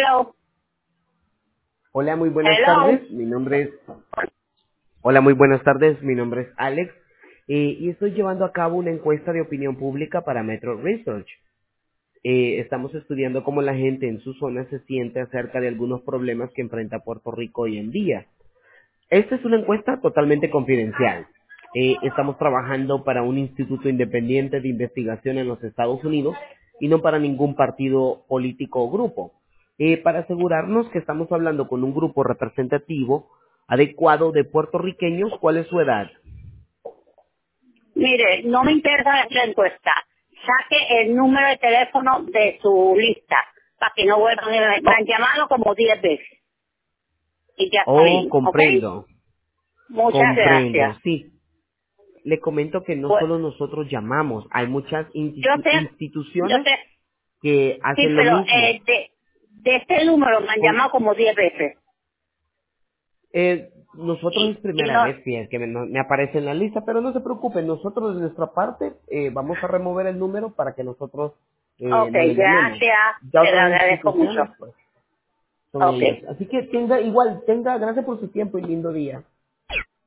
Hello. Hola, muy buenas Hello. tardes. Hola, muy buenas tardes. Mi nombre es Alex y estoy llevando a cabo una encuesta de opinión pública para Metro Research. Estamos estudiando cómo la gente en su zona se siente acerca de algunos problemas que enfrenta Puerto Rico hoy en día. Esta es una encuesta totalmente confidencial. Estamos trabajando para un instituto independiente de investigación en los Estados Unidos y no para ningún partido político o grupo. Para asegurarnos que estamos hablando con un grupo representativo adecuado de puertorriqueños, ¿cuál es su edad? Mire, no me interesa la encuesta. Saque el número de teléfono de su lista para que no vuelvan. Me Oh, han llamado como 10 veces y ya está oh, bien, ¿ok? comprendo, Muchas comprendo, gracias. sí. Le comento que no Pues, solo nosotros llamamos, hay muchas yo sé, yo instituciones sé, que sí, hacen lo pero mismo. de este número me han Con- llamado como 10 veces. nosotros es Y primera no, vez que me aparece en la lista, pero no se preocupen, nosotros de nuestra parte vamos a remover el número para que nosotros ok, no le llamemos. gracias, Ya te lo otras agradezco mucho. instituciones, pues, son Ok. ellos. Así que gracias por su tiempo y lindo día.